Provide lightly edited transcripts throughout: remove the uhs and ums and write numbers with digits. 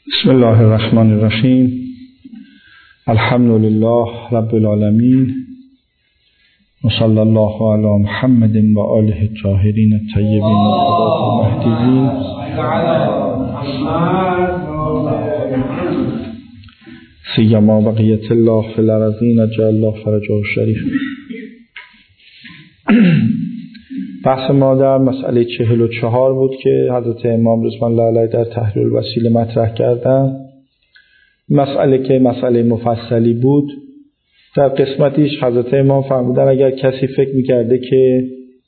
بسم الله الرحمن الرحیم. الحمد لله رب العالمین و صلی الله علی محمد و آله الطاهرین الطیبین المهدیین. سیما بقیت الله فی الارضین جعل الله فرجه الشریف. بحث ما در مسئله 44 بود که حضرت امام رضوان الله علیه در تحریر الوسیله مطرح کردن. مسئله که مسئله مفصلی بود، در قسمتیش حضرت امام فرمودن اگر کسی فکر میکرده که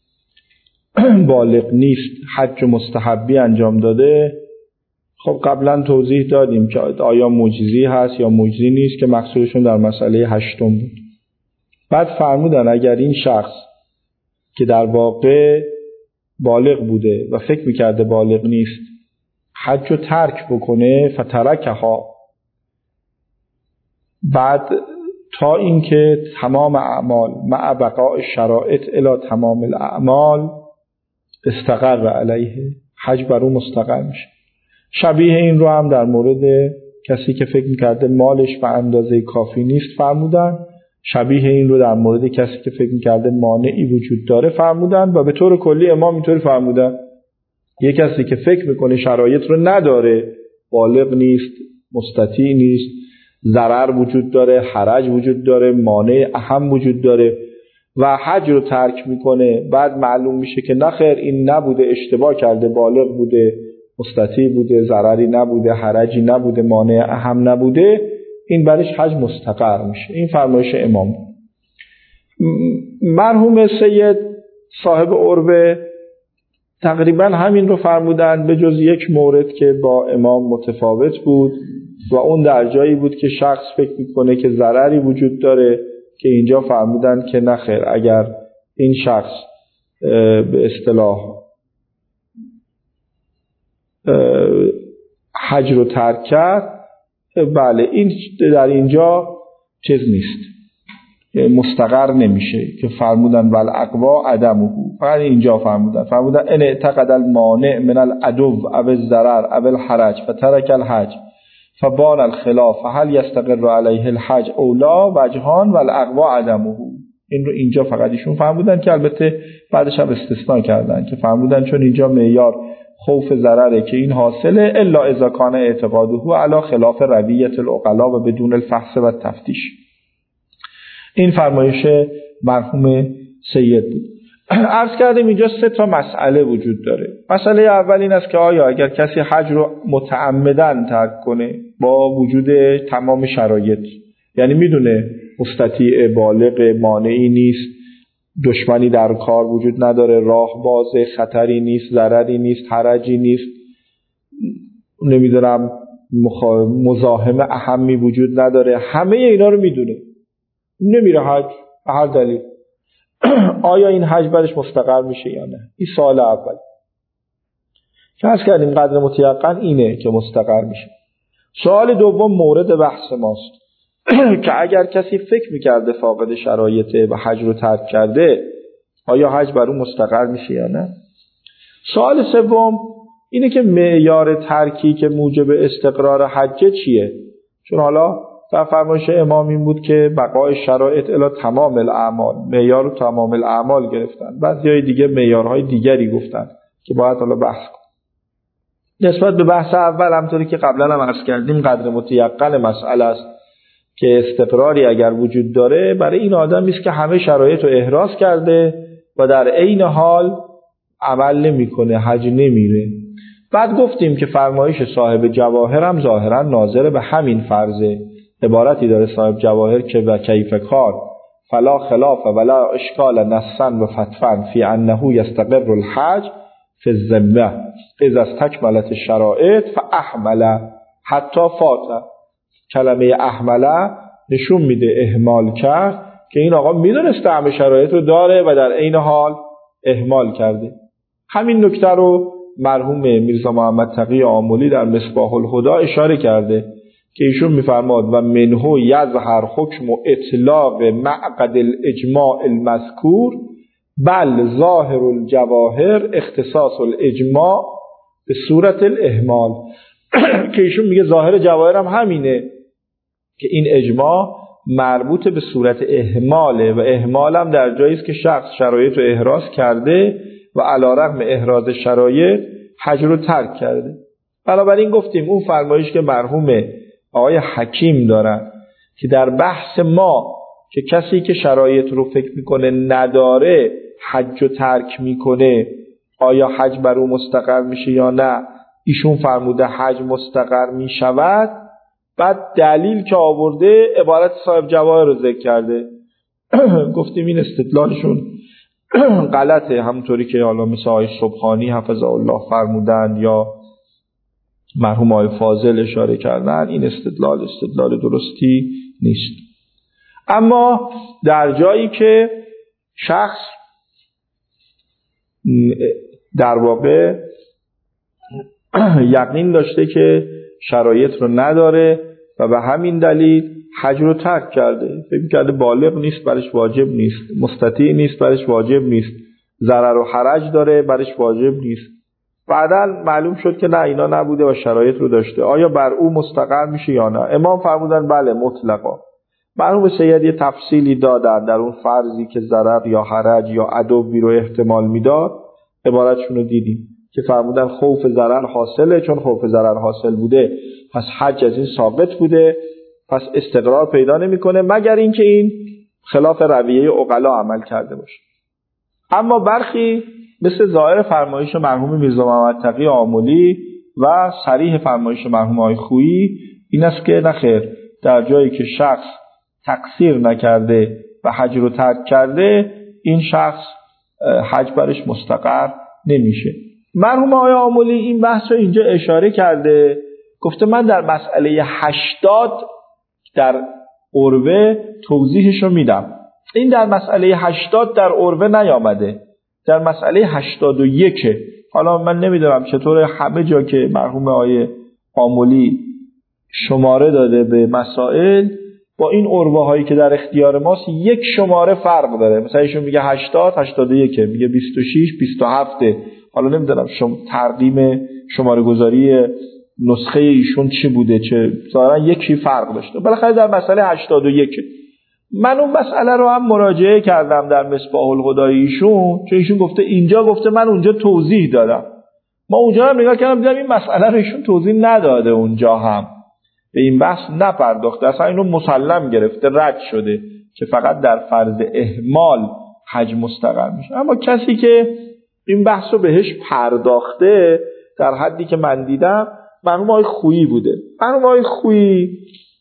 بالغ نیست، حج مستحبی انجام داده، خب قبلا توضیح دادیم که آیا معجزی هست یا معجزی نیست که مقصودشون در مسئله 8 بود. بعد فرمودن اگر این شخص که در واقع بالغ بوده و فکر میکرده بالغ نیست حج رو ترک بکنه، فترکها، بعد تا اینکه تمام اعمال مع بقاء شرائط الی تمام الاعمال استقر علیه، حج بر او مستقر میشه. شبیه این رو هم در مورد کسی که فکر میکرده مالش به اندازه کافی نیست فرمودن، شبیه این رو در مورد کسی که فکر میکرده مانعی وجود داره فرمودن. و به طور کلی امام اینطوری فرمودن یک کسی که فکر میکنه شرایط رو نداره، بالغ نیست، مستطیع نیست، ضرر وجود داره، حرج وجود داره، مانع اهم وجود داره و حج رو ترک میکنه، بعد معلوم میشه که نخیر این نبوده، اشتباه کرده، بالغ بوده، مستطیع بوده، ضرری نبوده، حرجی نبوده، مانع اهم نبوده، این برش حج مستقر میشه. این فرمایش امام. مرحوم سید صاحب عروه تقریبا همین رو فرمودن، به جز یک مورد که با امام متفاوت بود و اون در جایی بود که شخص فکر میکنه که ضرری وجود داره، که اینجا فرمودن که نخیر، اگر این شخص به اصطلاح حج رو ترک کرد، بله این در اینجا چیز نیست، مستقر نمیشه، که فرمودن والاقوا عدمه. فقط اینجا فرمودن ان اعتقد المانع من العدو او الضرر او الحرج فترك الحج فبان الخلاف هل يستقر عليه الحج او لا وجهان والاقوا عدمه. این رو اینجا فقط ایشون فرمودن، که البته بعدش هم استثناء کردن که فرمودن چون اینجا معیار خوف ضرره که این حاصله، الا اذا کان اعتقاده علی خلاف رویت العقلا و بدون الفحص و تفتیش. این فرمایش مرحوم سید بود. عرض کردیم اینجا 3 مسئله وجود داره. مسئله اول این است که آیا اگر کسی حج رو متعمدن ترک کنه با وجود تمام شرایط، یعنی میدونه مستطیع، بالغ، مانعی نیست، دشمنی در کار وجود نداره، راه بازه، خطری نیست، ضرری نیست، حرجی نیست، نمیدونم مزاحم اهمی وجود نداره، همه اینا رو میدونه، نمیره حج به هر دلیل، آیا این حج برش مستقر میشه یا نه؟ این سوال اول که عرض کردیم قدر متیقن اینه که مستقر میشه. سوال دوم مورد بحث ماست که اگر کسی فکر میکرده فاقد شرایطه و حج رو ترک کرده، آیا حج بر اون مستقر میشه یا نه؟ سوال سوم اینه که معیار ترکی که موجب استقرار حج چیه؟ چون حالا در فرمایش امام این بود که بقای شرایط الی تمام الاعمال، معیار رو تمام الاعمال گرفتن. بعضی دیگه معیارهای دیگری گفتن که باید حالا بحث کنیم. نسبت به بحث اول همونطوری که قبلا هم عرض کردیم قدر متیقن مسئله است که استقراری اگر وجود داره برای این آدمی است که همه شرایط رو احراز کرده و در عین حال عمل نمیکنه، حج نمیره. بعد گفتیم که فرمایش صاحب جواهر هم ظاهرا ناظر به همین فرضه. عبارتی داره صاحب جواهر که و کیف کار فلا خلاف ولا اشکال نصا و فتفا فی انه یستقر الحج فی الذمه اذا استکملت الشرائط فاحمل حتی فات. کلمه احمله نشون میده اهمال کرد، که این آقا میدونسته همه شرایط رو داره و در عین حال اهمال کرده. همین نکته رو مرحوم میرزا محمد تقی آملی در مصباح الهدی اشاره کرده که ایشون میفرماد و منه یظهر حکم اطلاق معقد الاجماع المذکور بل ظاهر الجواهر اختصاص الاجماع به صورت الاهمال. که ایشون میگه ظاهر جواهر هم همینه که این اجماع مربوط به صورت اهماله و اهمال هم در جایی است که شخص شرایط رو احراز کرده و علیرغم احراز شرایط حج رو ترک کرده. بنابراین گفتیم اون فرمایش که مرحوم آقای حکیم دارن که در بحث ما که کسی که شرایط رو فکر میکنه نداره حج رو ترک میکنه آیا حج بر او مستقر میشه یا نه، ایشون فرموده حج مستقر میشود. بعد دلیل که آورده عبارت صاحب جواهر رو ذکر کرده. گفتیم این استدلالشون غلطه، همونطوری که حالا مثل آقای سبحانی حفظه الله فرمودند یا مرحوم آقای فاضل اشاره کردن. این استدلال درستی نیست. اما در جایی که شخص در واقع یقین داشته که شرایط رو نداره و به همین دلیل حج رو ترک کرده، فکر کرده بالغ نیست برش واجب نیست، مستطیع نیست برش واجب نیست، ضرر و حرج داره برش واجب نیست، بعداً معلوم شد که نه اینا نبوده و شرایط رو داشته، آیا بر او مستقر میشه یا نه؟ امام فرمودن بله مطلقا. مرحوم سید یه تفصیلی دادن در اون فرضی که ضرر یا حرج یا عدوی رو احتمال میداد، عبارتشون رو دیدیم که فرمودن خوف ضرر حاصله، چون خوف ضرر حاصل بوده پس حج از این ثابت بوده، پس استقرار پیدا نمیکنه مگر اینکه این خلاف رویه عقلا عمل کرده باشه. اما برخی مثل ظاهر فرمایش مرحوم میرزا محمد تقی آملی و صریح فرمایش مرحوم آقای خویی این است که نخیر، در جایی که شخص تقصیر نکرده و حج رو ترک کرده این شخص حج برش مستقر نمیشه. مرحوم آقای آملی این بحث رو اینجا اشاره کرده، گفته من در مسئله 80 در عروه توضیحش رو میدم. این در مسئله 80 در عروه نیامده، در مسئله 81. حالا من نمیدونم چطور همه جا که مرحوم آقای آملی شماره داده به مسائل با این عروه هایی که در اختیار ماست یک شماره فرق داره. مثلا ایشون میگه 80 81 میگه 26 27. حالا نمیدونم ترقیم شماره گذاری نسخه ایشون چی بوده، چه ظاهرا یکی فرق داشته. بالاخره در مسئله 81 من اون مسئله رو هم مراجعه کردم در مصباح الهدی ایشون، چون ایشون گفته اینجا گفته من اونجا توضیح دادم. ما اونجا هم نگاه کردم دیدم این مسئله رو ایشون توضیح نداده، اونجا هم به این بحث نپرداخته، اصلا اینو مسلم گرفته، رد شده که فقط در فرض اهمال حج مستقر میشه. اما کسی که این بحث رو بهش پرداخته در حدی که من دیدم مرحوم آقای خویی بوده. مرحوم آقای خویی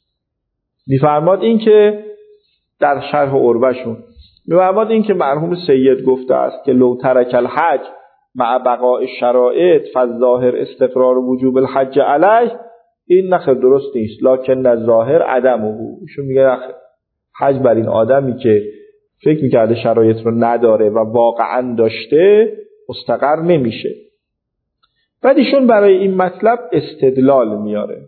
میفرماد این که در شرح عروه‌شون میفرماد این که مرحوم سید گفته است که لو ترک الحج مع بقاء الشرائط فالظاهر استقرار وجوب الحج علیه، این نخیر درست نیست، لکن الظاهر عدمه. ایشون میگه نخیر، حج بر این آدمی که فکر میکرده شرایط رو نداره و واقعا داشته مستقر نمیشه. بعد ایشون برای این مطلب استدلال میاره.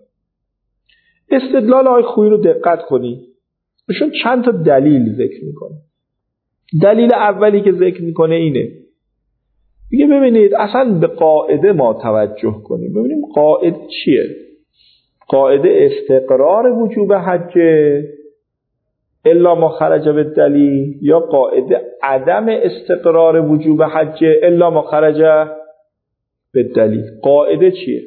استدلال آقای خویی رو دقت کنید، ایشون چند تا دلیل ذکر میکنه. دلیل اولی که ذکر میکنه اینه، میگه ببینید اصلا به قاعده ما توجه کنیم، ببینیم قاعده چیه. قاعده استقرار وجوب حج الا ما خرج بالدلیل، یا قاعده عدم استقرار وجوب حج الا ما خرج بالدلیل. قاعده چیه؟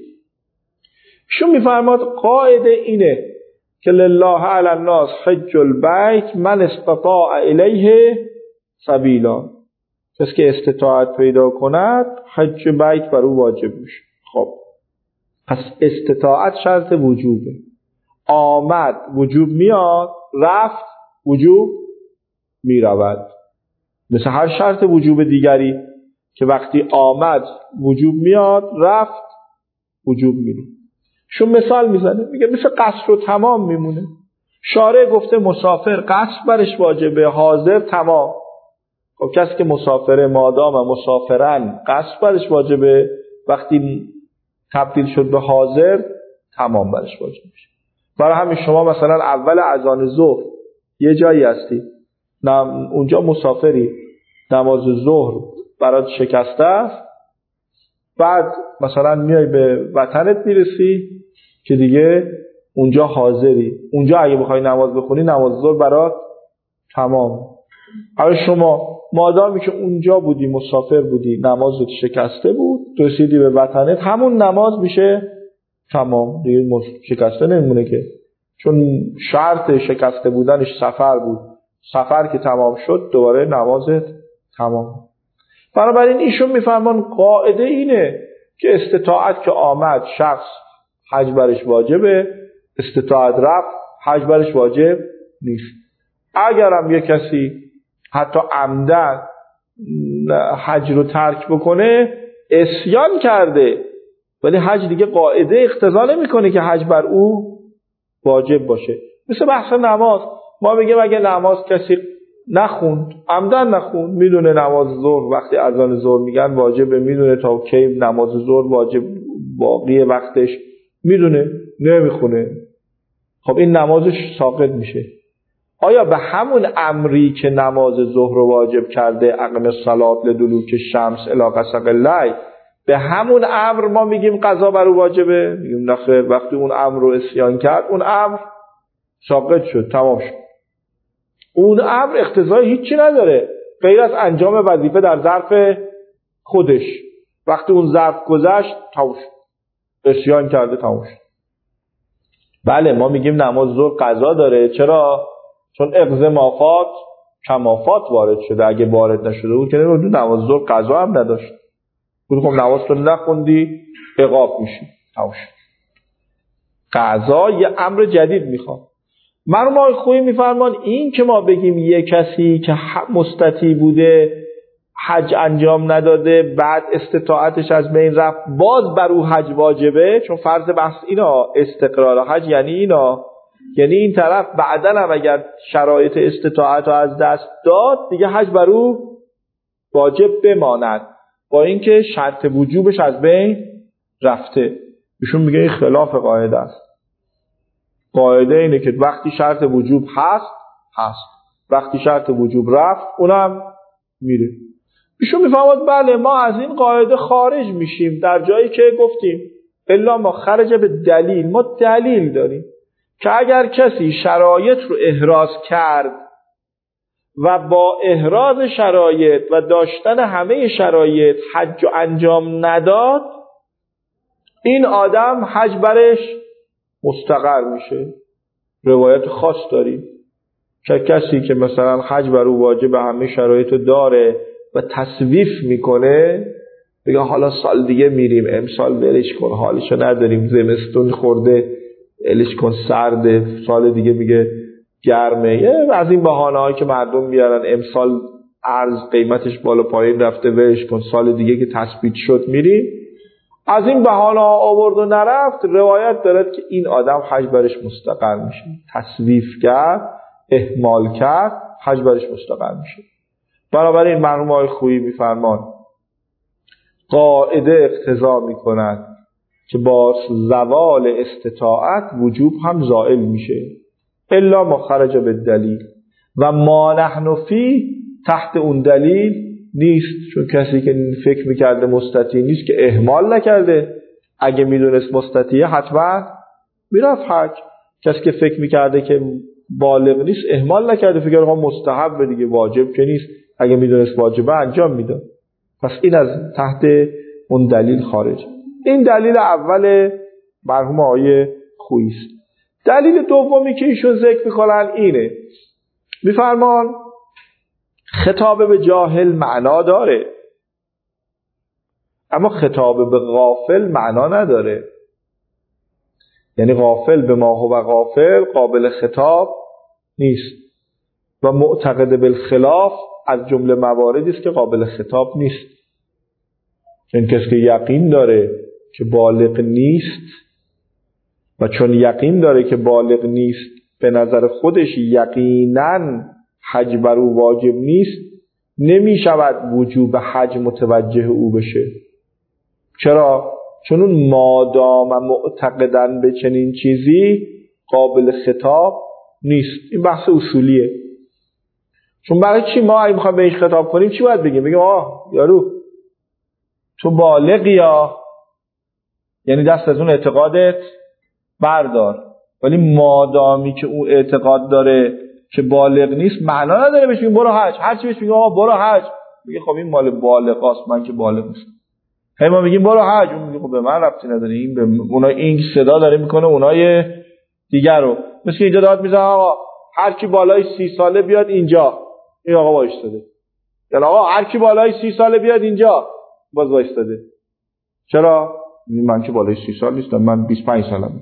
شو میفرماد قاعده اینه که لله علی الناس حج البیت من استطاع الیه سبیلا، کسی که استطاعت پیدا کند حج بیت بر او واجب میشه. خب پس استطاعت شرط وجوبه، آمد وجوب میاد، رفت وجوب میرود. مثل هر شرط وجوب دیگری که وقتی آمد وجوب میاد، رفت وجوب میره. شون مثال میزنه، میگه مثل قصر و تمام میمونه. شارع گفته مسافر قصر برش واجبه، حاضر تمام. خب کسی که مسافره مادام مسافرن قصر برش واجبه، وقتی تبدیل شد به حاضر تمام برش واجب میشه. برای همین شما مثلا اول اذان ظهر یه جایی هستی، اونجا مسافری، نماز ظهر برات شکسته است، بعد مثلا میای به وطنت میرسی که دیگه اونجا حاضری، اونجا اگه بخوای نماز بخونی نماز ظهر برات تمام. اما شما مادامی که اونجا بودی، مسافر بودی، نمازت شکسته بود، رسیدی به وطنت، همون نماز میشه تمام دیگه، شکسته نمیمونه که، چون شرط شکسته بودنش سفر بود. سفر که تمام شد دوباره نمازت تمام. بنابراین ایشون میفرمان قاعده اینه که استطاعت که آمد شخص حج برش واجبه، استطاعت رفت حج برش واجب نیست. اگرم یک کسی حتی عمدن حج رو ترک بکنه، عصیان کرده، ولی حج دیگه قاعده اقتضا نمیکنه که حج بر او واجب باشه. مثل بحث نماز، ما بگیم اگه نماز کسی نخوند، عمدن نخوند، میدونه نماز ظهر وقتی اذان ظهر میگن واجبه، میدونه تا کی نماز ظهر واجب باقی وقتش میدونه، نمیخونه، خب این نمازش ساقط میشه. آیا به همون امری که نماز ظهر رو واجب کرده، اقم الصلاة لدلوک الشمس الی غسق اللیل، به همون امر ما میگیم قضا بر او واجبه؟ میگیم نه، وقتی اون امر رو عصیان کرد اون امر ساقط شد، تمام شد. اون امر اقتضای هیچی نداره غیر از انجام وظیفه در ظرف خودش. وقتی اون ظرف گذشت تمام شد، عصیان کرده تمام شد. بله ما میگیم نماز ظهر قضا داره. چرا؟ چون اقض مافات کمافات وارد شده. اگه وارد نشده بود که نماز ظهر قضا هم نداشت. خب نماز تو نخوندی عقاب میشی، تمام شد. قضا یه امر جدید میخواد. مرحوم آقای خویی میفرمان این که ما بگیم یه کسی که مستطیع بوده حج انجام نداده بعد استطاعتش از بین رفت باز بر او حج واجبه، چون فرض بحث اینا استقرار حج یعنی اینا، یعنی این طرف بعدن هم اگر شرایط استطاعت رو از دست داد دیگه حج بر او واجب بماند، با اینکه شرط وجوبش از بین رفته. ایشون میگه این خلاف قاعده است. قاعده اینه که وقتی شرط وجوب هست، وقتی شرط وجوب رفت اونم میره. ایشون میفهمد بله ما از این قاعده خارج میشیم در جایی که گفتیم الا ما خرج به دلیل. ما دلیل داریم که اگر کسی شرایط رو احراز کرد و با احراز شرایط و داشتن همه شرایط حج انجام نداد، این آدم حج برش مستقر میشه. روایت خاص داریم که کسی که مثلا حج بر او واجب همه شرایط رو داره و تصویف میکنه، بگه حالا سال دیگه میریم، امسال ولش کن، حالشو نداریم، زمستون خورده ولش کن، سرده، سال دیگه میگه گرمه، از این بهانه‌هایی که مردم میارن، امسال ارز قیمتش بالا پایین رفته ولش کن، سال دیگه که تثبیت شد میریم، از این بهانه‌ها آورد و نرفت. روایت دارد که این آدم حج برش مستقر میشه. تصویف کرد، اهمال کرد، حج برش مستقر میشه. بنابراین مرحوم آقای خویی میفرمان قاعده اقتضا میکند که با زوال استطاعت وجوب هم زائل میشه، الا ما خرج به دلیل و ما نحن فی تحت اون دلیل نیست. چون کسی که فکر میکرده مستطیع نیست که اهمال نکرده، اگه میدونست مستطیع حتما میرفت حج. کسی که فکر میکرده که بالغ نیست اهمال نکرده، فکر کنه مستحب دیگه، واجب که نیست، اگه میدونست واجبه انجام میداد. پس این از تحت اون دلیل خارج. این دلیل اول مرحوم آقای خویی است. دلیل دومی که ایشون ذکر میکنن اینه، میفرمان خطاب به جاهل معنا داره اما خطاب به غافل معنا نداره. یعنی غافل به ما هو غافل قابل خطاب نیست و معتقد بالخلاف از جمله مواردی است که قابل خطاب نیست. این کسی که یقین داره که بالغ نیست و چون یقین داره که بالغ نیست به نظر خودش یقیناً حج بر او واجب نیست، نمی شود وجوب حج متوجه او بشه. چرا؟ چون اون مادام معتقدن به چنین چیزی قابل خطاب نیست. این بحث اصولیه. چون برای چی ما اگه میخوایم به این خطاب کنیم چی باید بگیم؟ بگیم یارو تو بالغی یا یعنی دست از اون اعتقادت بردار، ولی مادامی که اون اعتقاد داره که بالغ نیست معنا نداره بهش میگیم برو حج. هر چی بهش میگیم آقا برو حج، میگه خب این مال بالغاست، من که بالغ نیستم. هی ما میگیم برو حج، اون میگه خب به من ربطی نداره، این به اونای این صدا داره میکنه اونای دیگر رو. مثل اینجا داد میزنه آقا هر کی بالای 30 ساله بیاد اینجا، این آقا وایستاده. یعنی آقا هر کی بالای 30 ساله بیاد اینجا، باز وایستاده. چرا؟ من که بالای 30 سال نیستم، من 25 سالمه.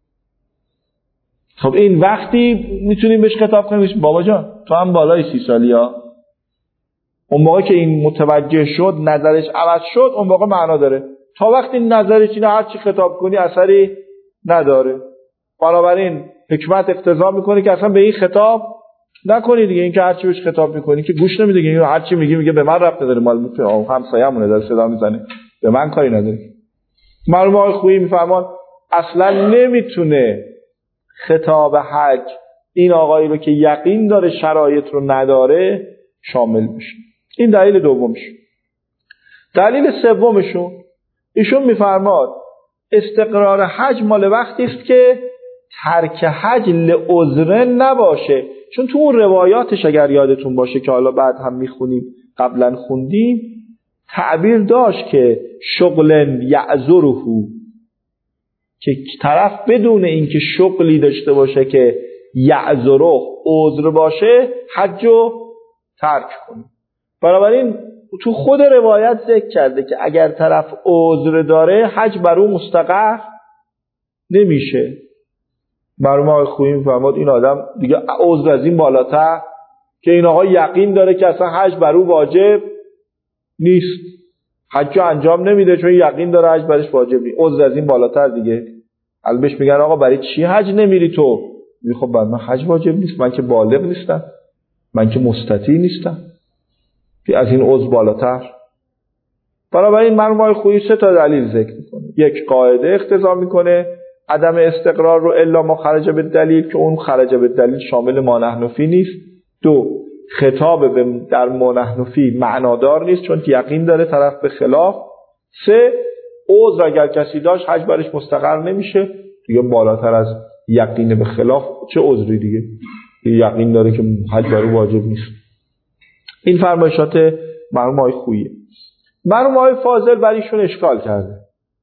خب این وقتی میتونیم بهش خطاب کنیم بابا جان تو هم بالای 30 سالی ها. اون موقع که این متوجه شد نظرش عوض شد، اون موقع معنا داره. تا وقتی نظرش اینه هر چی خطاب کنی اثری نداره. بنابراین حکمت اقتضا میکنه که اصلا به این خطاب نکنی دیگه. این که هر چی بهش خطاب میکنی که گوش نمیده، این هر چی میگه به من ربط نداره، مال میتونه همسایه‌مونه داره صدا میزنه، به من کاری نداره. مرحوم آقای خویی میفرمان اصلا نمیتونه خطاب حج این آقایی رو که یقین داره شرایط رو نداره شامل بشه. این دلیل دومشون. دلیل سومشون ایشون میفرماد استقرار حج مال وقتی است که ترک حج لعذر نباشه. چون تو اون روایاتش اگر یادتون باشه که حالا بعد هم میخونیم، قبلا خوندیم، تعبیر داشت که شغل یعذره، که طرف بدون اینکه شغلی داشته باشه که یعذره عذر باشه حجو ترک کنه. بنابراین تو خود روایت ذکر کرده که اگر طرف عذر داره حج بر او مستقر نمیشه. مرحوم آقای خویی میفرماد این آدم دیگه عذر از این بالاتر که این آقا یقین داره که اصلا حج بر او واجب نیست، حج انجام نمیده چون یقین داره حج برش واجب نیست. عذر از این بالاتر دیگه. البته میگن آقا برای چی حج نمیری تو؟ میگه خب بر من حج واجب نیست، من که بالغ نیستم، من که مستطیع نیستم، از این عذر بالاتر. بنابراین مرحوم آقای خویی 3 تا دلیل ذکر میکنه. یک، قاعده اقتضا میکنه عدم استقرار رو الا ما خرج به دلیل، که اون خرج به دلیل شامل ما نحن فی نیست. 2، خطاب در ما نحن فی معنادار نیست چون یقین داره طرف به خلاف. 3، عذر اگر کسی داشت حج برش مستقر نمیشه دیگه، بالاتر از یقین به خلاف چه عذری دیگه، یقین داره که حج بر او واجب نیست. این فرمایشات مرحوم آقای خویی. مرحوم آقای فاضل برایشون اشکال کرده.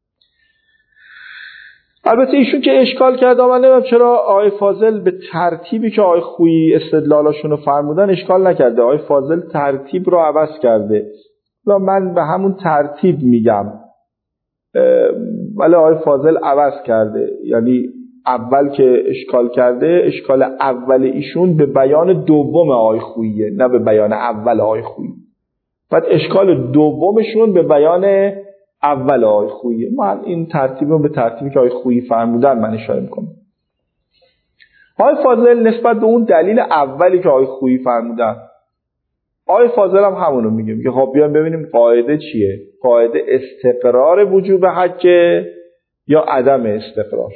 البته ایشون که اشکال کرده، من نمیدونم چرا آقای فاضل به ترتیبی که آقای خویی استدلالاشون رو فرمودن اشکال نکرده. آقای فاضل ترتیب رو عوض کرده. من به همون ترتیب میگم، ولی آقای فاضل عوض کرده. یعنی اول که اشکال کرده، اشکال اول ایشون به بیان دوم آقای خوییه، نه به بیان اول آقای خویی. بعد اشکال دومشون به بیان اول آقای خوییه. من این ترتیب رو به ترتیبی که آقای خویی فرمودن من اشاره میکنم. آقای فاضل نسبت به اون دلیل اولی که آقای خویی فرمودن، آقای فاضل هم همونو میگه که خب بیایم ببینیم قاعده چیه. قاعده استقرار وجوب حج یا عدم استقرار.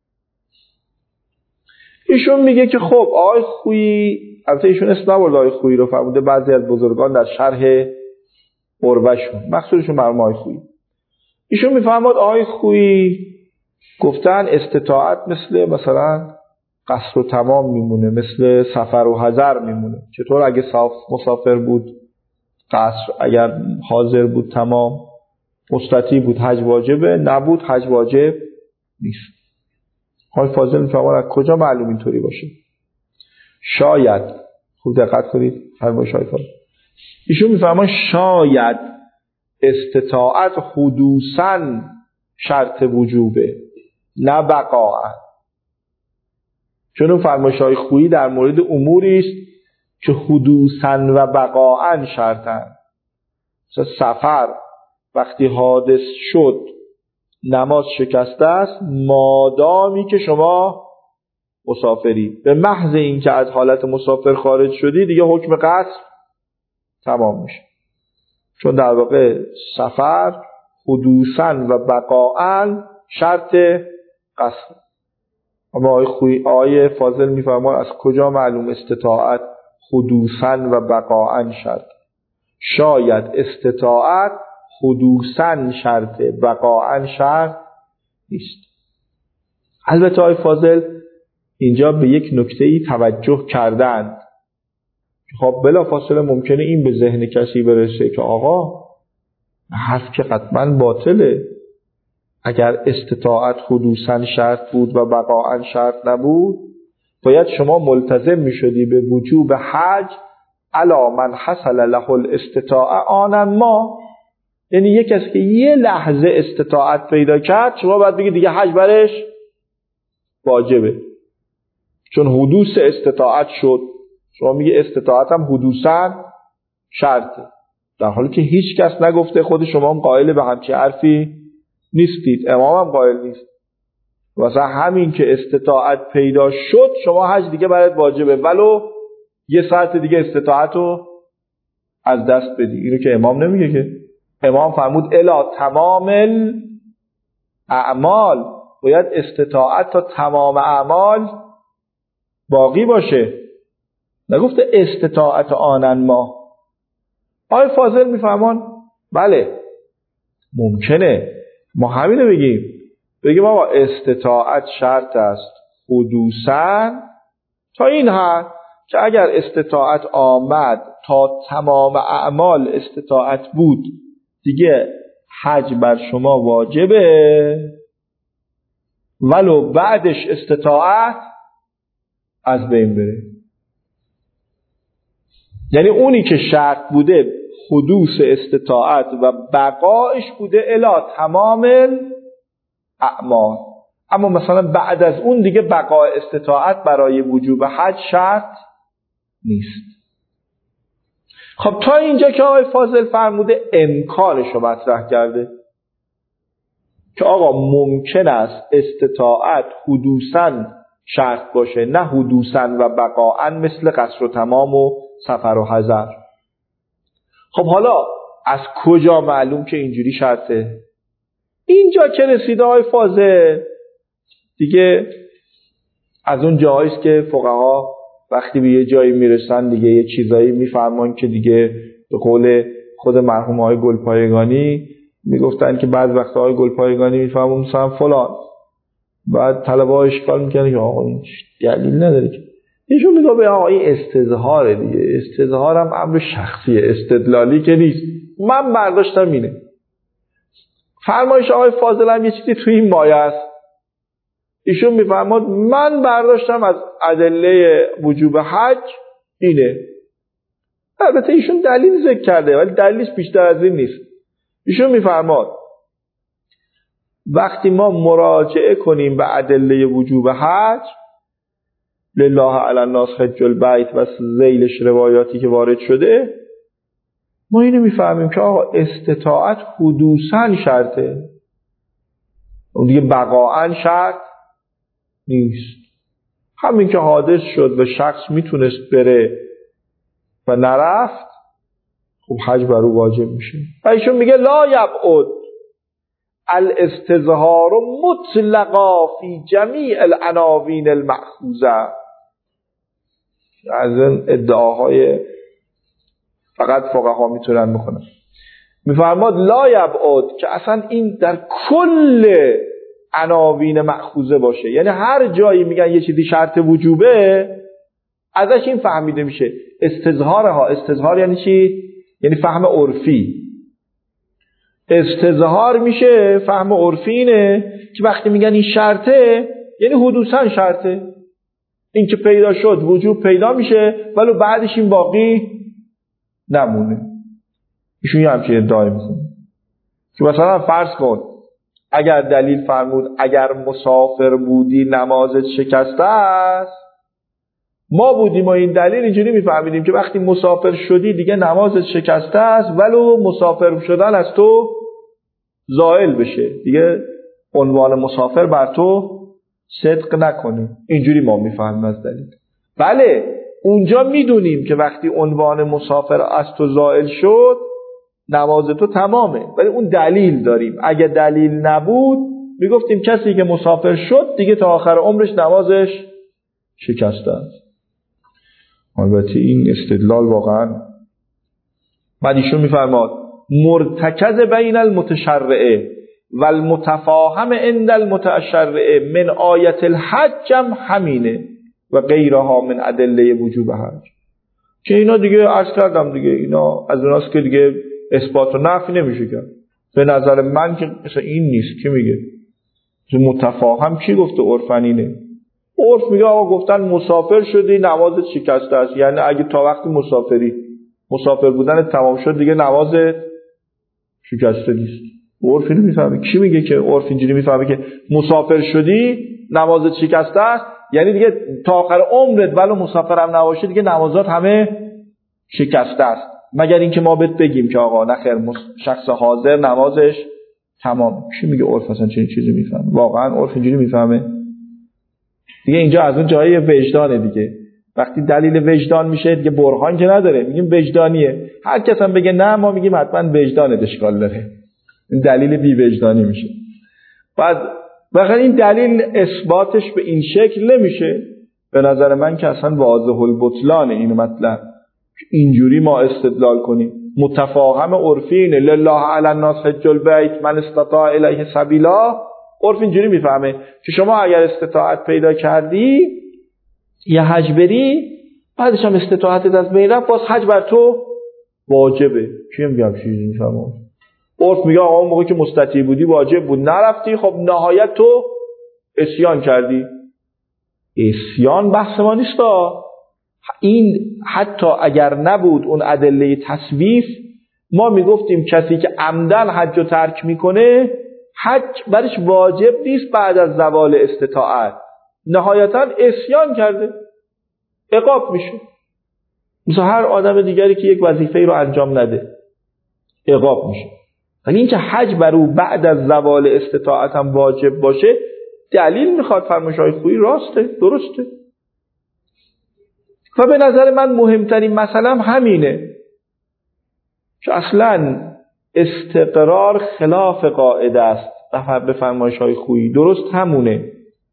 ایشون میگه که خب آقای خویی، البته ایشون اسم نبرده آقای خویی رو، فرموده بعضی از بزرگان در شرح عروه‌شون، مقصودشون مرحوم آقای خویی. ایشون میفرماد آقای خویی گفتن استطاعت مثلا قصر و تمام میمونه، مثل سفر و حضر میمونه. چطور؟ اگه مسافر بود قصر، اگر حاضر بود تمام، مستطیع بود حج واجبه، نبود حج واجب نیست. آقای فاضل میفرماد از کجا معلوم اینطوری باشه؟ شاید، خوب دقت کنید فرمایش آقای فاضل، ایشون میفرماد شاید استطاعت حدوثاً شرط وجوبه نه بقاء. چون اون فرمایش‌های خویی در مورد اموری است که حدوثاً و بقاء شرطن. مثلا سفر وقتی حادث شد نماز شکسته است مادامی که شما مسافری، به محض اینکه از حالت مسافر خارج شدی دیگه حکم قصر تمام میشه. چون در واقع سفر حدوثاً و بقاء شرط قصر. اما آقای فاضل میفرماید از کجا معلوم استطاعت حدوثاً و بقاء شرط؟ شاید استطاعت حدوثاً شرطه، بقاعاً شرط نیست. البته آقای فاضل اینجا به یک نکته‌ای توجه کردند. خب بلافاصله ممکنه این به ذهن کسی برسه که آقا حرف که قطعاً باطله. اگر استطاعت حدوثاً شرط بود و بقاعاً شرط نبود، باید شما ملتزم میشدی به وجوب حج علی من حصل له الاستطاعه آنا ما. یعنی یک کسی که یه لحظه استطاعت پیدا کرد، شما باید بگید دیگه حج برش واجبه، چون حدوث استطاعت شد. شما میگه استطاعت هم حدوثاً شرطه، در حالی که هیچ کس نگفته. خود شما هم قائل به همچین حرفی نیستید، امام هم قائل نیست. واسه همین که استطاعت پیدا شد، شما حج دیگه برات واجبه، ولو یه ساعت دیگه استطاعت رو از دست بدی. اینو که امام نمیگه که. امام فرمود الا تمام اعمال، باید استطاعت تا تمام اعمال باقی باشه، نگفته استطاعت آنن ما. آقای فاضل میفهمان بله ممکنه ما همینو بگیم آقا استطاعت شرط است حدوثاً تا این حد که اگر استطاعت آمد تا تمام اعمال استطاعت بود، دیگه حج بر شما واجبه، ولو بعدش استطاعت از بین بره. یعنی اونی که شرط بوده حدوث استطاعت و بقایش بوده الی تمام اعمال، اما مثلا بعد از اون دیگه بقای استطاعت برای وجوب حج شرط نیست. خب تا اینجا که آقای فاضل فرموده امکانش رو مطرح کرده که آقا ممکن است استطاعت حدوثاً شرط باشه، نه حدوثاً و بقاعاً، مثل قصر و تمام و سفر و حضر. خب حالا از کجا معلوم که اینجوری شرطه؟ اینجا که رسیده آقای فاضل دیگه از اون جاییست که فقها وقتی به یه جایی میرسن دیگه یه چیزایی میفهمن که دیگه به قول خود مرحوم آقای گلپایگانی میگفتن که بعض وقتا آقای گلپایگانی میفهمن مثلا فلان، بعد طلبه ها اشکال میکنن که آقا این دلیل نداره که ایشون میگه به آقا این استظهاره دیگه، استظهار هم امر شخصیه، استدلالی که نیست. من برداشتم اینه. فرمایش آقای فاضل هم یه چیزی توی این مایه است. ایشون میفرماد من برداشتم از ادله وجوب حج اینه. البته ایشون دلیل ذکر کرده ولی دلیلش بیشتر از این نیست. ایشون میفرماد وقتی ما مراجعه کنیم به ادله وجوب حج، لله علی الناس حج البیت و ذیلش روایاتی که وارد شده، ما اینو میفهمیم که آقا استطاعت حدوثاً شرطه، اون دیگه بقاعاً شرط نیست. همین که حادث شد و شخص میتونست بره و نرفت، خب حج بر او واجب میشه. و ایشون میگه لا یبعد الاستظهار مطلقا فی جمیع العناوین المأخوذه. از این ادعاهای فقط فقها میتونن بکنن. میفرماد لا یبعد که اصلا این در کل عناوین مأخوذه باشه، یعنی هر جایی میگن یه چیزی شرط وجوبه ازش این فهمیده میشه. استظهار یعنی چی؟ یعنی فهم عرفی. استظهار میشه فهم عرفی اینه که وقتی میگن این شرطه یعنی حدوثاً شرطه، این که پیدا شد وجوب پیدا میشه ولی بعدش این باقی نمونه. ایشون یه همچین ادعای میکنه که مثلا فرض کن اگر دلیل فرمود اگر مسافر بودی نمازت شکسته است، ما بودیم و این دلیل اینجوری میفهمیدیم که وقتی مسافر شدی دیگه نمازت شکسته است ولو مسافر شدن از تو زائل بشه، دیگه عنوان مسافر بر تو صدق نکنه. اینجوری ما میفهمیم از دلیل. بله اونجا میدونیم که وقتی عنوان مسافر از تو زائل شد نماز تو تمامه، ولی اون دلیل داریم. اگه دلیل نبود میگفتیم کسی که مسافر شد دیگه تا آخر عمرش نمازش شکسته است. البته این استدلال واقعا بعد ایشون میفرماد مرتکز بین المتشرعه و المتفاهم عند المتشرعه من آیت الحج هم همینه و غیرها من ادله وجوب حج. که اینا دیگه عرض کردم دیگه اینا از اوناست که دیگه اثبات و نفی نمیشه کرد. به نظر من که مثلا این نیست. که میگه متفاهم کی گفته؟ عرفنینه. عرف میگه آقا گفتن مسافر شدی نمازت شکسته است، یعنی اگه تا وقتی مسافر بودن تمام شد دیگه نمازت شکسته نیست. عرف اینو میفهمه. کی میگه که عرف اینجوری میفهمه که مسافر شدی نمازت شکسته است یعنی دیگه تا آخر عمرت ولو مسافرم نباشی دیگه نمازات همه شکسته است؟ مگر اینکه ما بهت بگیم که آقا نخیر شخص حاضر نمازش تمام. کی میگه عرف اصلا چنین چیزی میفهمه؟ واقعا عرف اینجوری میفهمه؟ دیگه اینجا از اون جای وجدانه دیگه. وقتی دلیل وجدان میشه دیگه برهان که نداره، میگیم وجدانیه. هر کس هم بگه نه ما میگیم حتما وجدانت اشکال داره. این دلیل بی وجدانی میشه. بعد واقعا این دلیل اثباتش به این شکل نمیشه. به نظر من که اصلا واضح البطلان این مطلب اینجوری ما استدلال کنیم. متفاهم عرفین لله علی الناس حج البیت من استطاع الیه سبیلا. عرف اینجوری میفهمه که شما اگر استطاعت پیدا کردی یه حج بری بعدش هم استطاعتت از بین رفت باز حج بر تو واجبه. کی میگم چیزی میفهمه؟ عرف میگه آقا اون موقع که مستطیع بودی واجب بود نرفتی، خب نهایت تو عصیان کردی. عصیان بحث ما نیست. این حتی اگر نبود اون ادله تصویف ما میگفتیم کسی که عمدن حج رو ترک میکنه حج برش واجب نیست بعد از زوال استطاعت، نهایتا عصیان کرده عقاب میشه. مثل هر آدم دیگری که یک وظیفه رو انجام نده عقاب میشه. ولی اینکه حج بر او بعد از زوال استطاعت هم واجب باشه دلیل میخواد. فرمایش‌های خویی راسته، درسته. و به نظر من مهمترین مسئله هم همینه که اصلا استقرار خلاف قاعده است. به فرمایش‌های خویی درست همونه.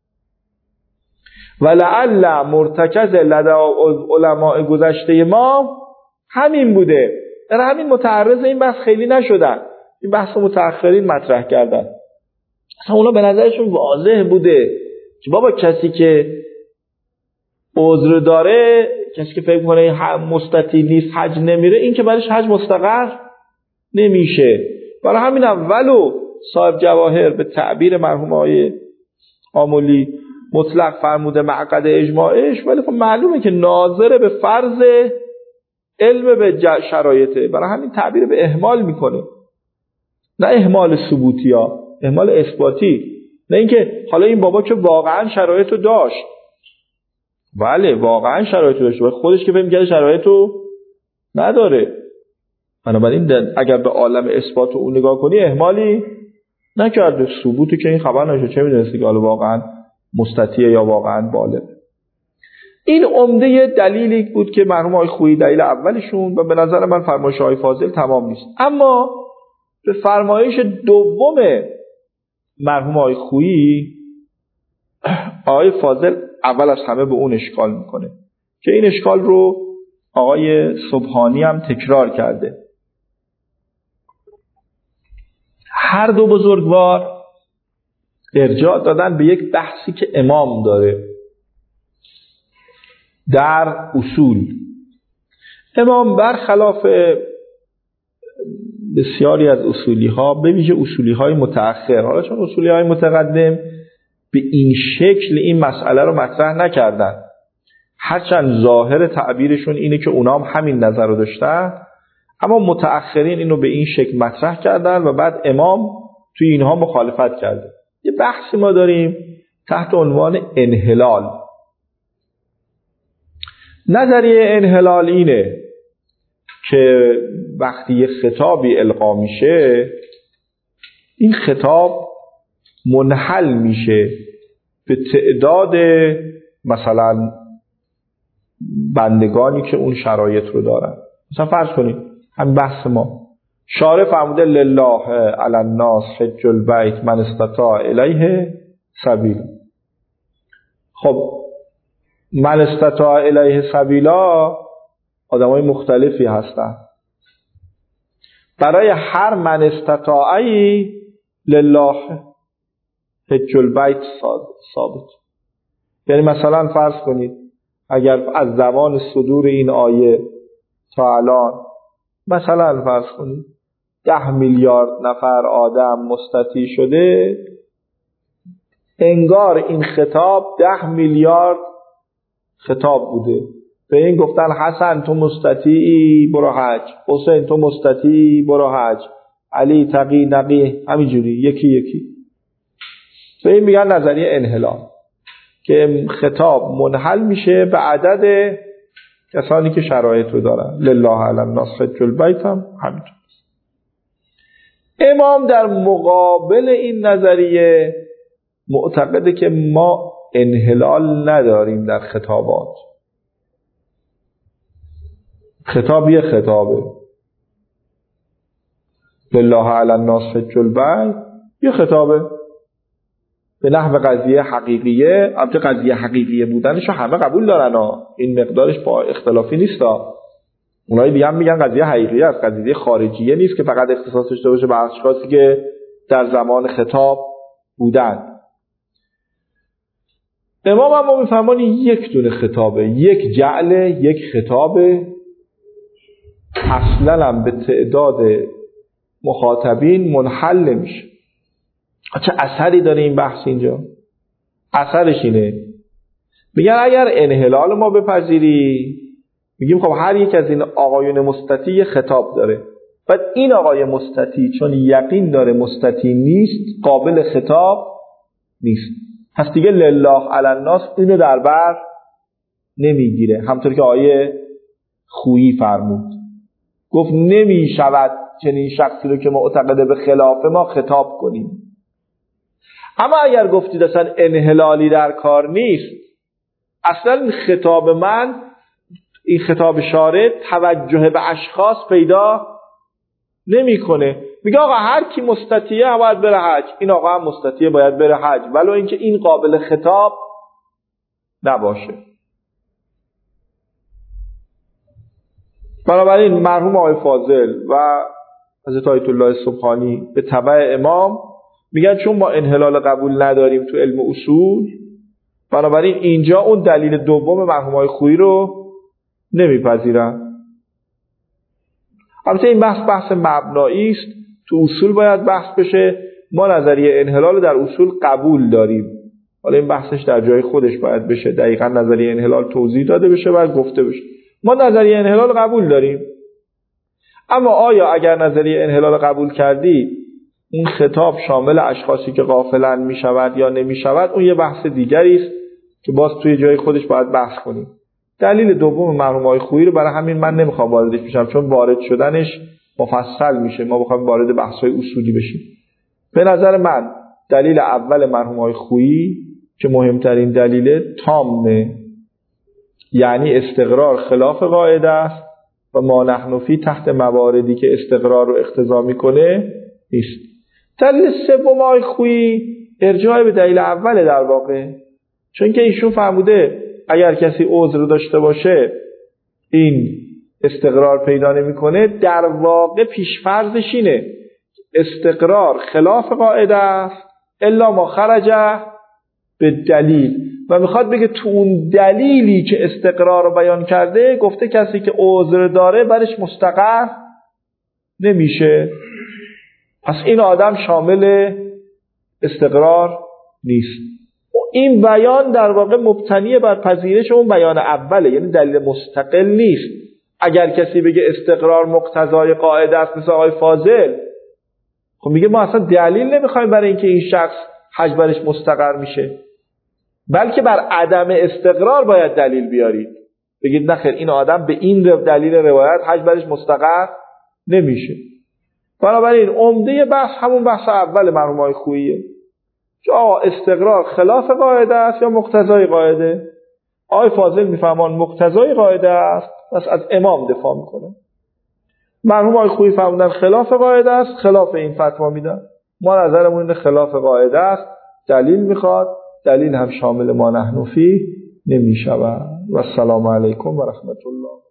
ولعل مرتکز لدى علماء گذشته ما همین بوده. در همین متعرض این بحث خیلی نشدن. این بحث متأخرین مطرح کردن. اصلا اونا به نظرشون واضح بوده که بابا کسی که عذر داره، کسی که فکر کنه مستطیع نیست حج نمیره، این که برایش حج مستقر نمیشه. برای همین ولو صاحب جواهر به تعبیر مرحوم آقای آملی مطلق فرموده معقد اجماعش، ولی خب معلومه که ناظر به فرض علم به شرایطه، برای همین تعبیر به احمال میکنه. نه اهمال ثبوتی ها، اهمال اثباتی. نه اینکه حالا این بابا که واقعا شرایطو داشت، بله واقعا شرایطو داشت ولی خودش که فکر می‌کرده شرایطو نداره، بنابراین اگر به عالم اثبات اون نگاه کنی اهمالی نکرده. ثبوتی که این خبر نشه، چه می‌دونستی که حالا واقعا مستطیع یا واقعا بالغ. این عمده دلیلی بود که مرحوم آقای خویی دلیل اولشون و به نظر من فرمایش آقای فاضل تمام نیست. اما به فرمایش دوم مرحوم آقای خویی آقای فاضل اول از همه به اون اشکال میکنه که این اشکال رو آقای سبحانی هم تکرار کرده. هر دو بزرگوار ارجاع دادن به یک بحثی که امام داره در اصول. امام برخلاف بسیاری از اصولی ها، به ویژه اصولی های متأخر، حالا چون اصولی های متقدم به این شکل این مسئله رو مطرح نکردن، هرچند ظاهر تعبیرشون اینه که اونا هم همین نظر رو داشتن، اما متأخرین اینو به این شکل مطرح کردن و بعد امام توی اینها مخالفت کرده. یه بحثی ما داریم تحت عنوان انحلال. نظریه انحلال اینه که وقتی یه خطابی القا میشه این خطاب منحل میشه به تعداد مثلا بندگانی که اون شرایط رو دارن. مثلا فرض کنید همین بحث ما شارع فرموده لله علی الناس حج البیت من استطاع الیه سبیلا. خب من استطاع الیه سبیلا آدمای مختلفی هستن. برای هر من استطاعی لله حج البیت ثابت. یعنی مثلا فرض کنید اگر از زمان صدور این آیه تا الان مثلا فرض کنید 10 میلیارد نفر آدم مستطیع شده، انگار این خطاب 10 میلیارد خطاب بوده. به این گفتن حسن تو مستطیعی برو حج، حسین تو مستطیعی برو حج، علی تقی نقی، همینجوری یکی یکی. به این میگن نظریه انحلال که خطاب منحل میشه به عدد کسانی که شرایط رو دارن. لله علی الناس حج البیت هم همینطور. امام در مقابل این نظریه معتقده که ما انحلال نداریم در خطابات. خطاب یه خطابه، لله علی الناس حج البیت یه خطابه به نحو قضیه حقیقیه. البته قضیه حقیقیه بودنشو همه قبول دارن این مقدارش با اختلافی نیست. اونایی دیگه هم میگن قضیه حقیقیه است، قضیه خارجیه نیست که فقط اختصاص داشته باشه به اشخاصی که در زمان خطاب بودن. امام هم میفهمن یک دونه خطابه، یک جعل، یک خطابه، اصلا هم به تعداد مخاطبین منحل نمیشه. چه اثری داره این بحث اینجا؟ اثرش اینه میگن اگر انحلال ما بپذیری، میگیم خب هر یک از این آقایون مستطیع خطاب داره، بعد این آقای مستطیع چون یقین داره مستطیع نیست قابل خطاب نیست، پس دیگه لله علی الناس اینو در بر نمیگیره. همطور که آیه خویی فرمود، گفت نمیشود چنین شخصی رو که معتقده به خلاف ما خطاب کنیم. اما اگر گفتید اصلا انحلالی در کار نیست، اصلا خطاب من، این خطاب شارع توجه به اشخاص پیدا نمیکنه، میگه آقا هر کی مستطیعه باید بره حج، این آقا هم مستطیعه باید بره حج، ولو اینکه این قابل خطاب نباشه. بنابراین مرحوم آقای فاضل و حضرت آیت الله سبحانی به تبع امام میگن چون ما انحلال قبول نداریم تو علم اصول، بنابراین اینجا اون دلیل دوم مرحوم آقای خویی رو نمیپذیرن. البته این بحث مبنایی است، تو اصول باید بحث بشه. ما نظریه انحلال در اصول قبول داریم، حالا این بحثش در جای خودش باید بشه، دقیقاً نظریه انحلال توضیح داده بشه و گفته بشه. ما نظریه انحلال قبول داریم، اما آیا اگر نظریه انحلال قبول کردی اون خطاب شامل اشخاصی که غافلن می شود یا نمی شود، اون یه بحث دیگری است که باز توی جای خودش باید بحث کنیم. دلیل دوم مرحوم آقای خویی رو برای همین من نمیخوام واردش بشم، چون وارد شدنش مفصل میشه، ما بخوایم وارد بحث‌های اصولی بشیم. به نظر من دلیل اول مرحوم آقای خویی که مهمترین دلیل تامه، یعنی استقرار خلاف قاعده است و ما نحن فی تحت مواردی که استقرار رو اقتضا میکنه نیست. دلیل سوم آقای خویی ارجاع به دلیل اوله در واقع، چون که ایشون فرموده اگر کسی عذر داشته باشه این استقرار پیدا نمیکنه، در واقع پیشفرضش اینه استقرار خلاف قاعده است الا ما خرج به دلیل، و میخواد بگه تو اون دلیلی که استقرار رو بیان کرده گفته کسی که عذر داره برش مستقر نمیشه، پس این آدم شامل استقرار نیست. این بیان در واقع مبتنی بر پذیرش اون بیان اوله، یعنی دلیل مستقل نیست. اگر کسی بگه استقرار مقتضای قاعده است مثل آقای فاضل، خب میگه ما اصلا دلیل نمیخوایم برای اینکه این شخص حج برش مستقر میشه، بلکه بر عدم استقرار باید دلیل بیارید. بگید نخیر این آدم به این دلیل روایت حج برش مستقر نمیشه. بنابراین عمده بحث همون بحث اول مرحوم آقای خوییه که استقرار خلاف قاعده است یا مقتضای قاعده. آقای فاضل میفهمان مقتضای قاعده است، پس از امام دفاع میکنه. مرحوم آقای خویی فرمودن خلاف قاعده است، خلاف این فتوا میدن. ما نظرمون اینه خلاف قاعده است، دلیل میخواد، دلیل هم شامل ما نحن فیه نمیشود. و السلام علیکم و رحمت الله.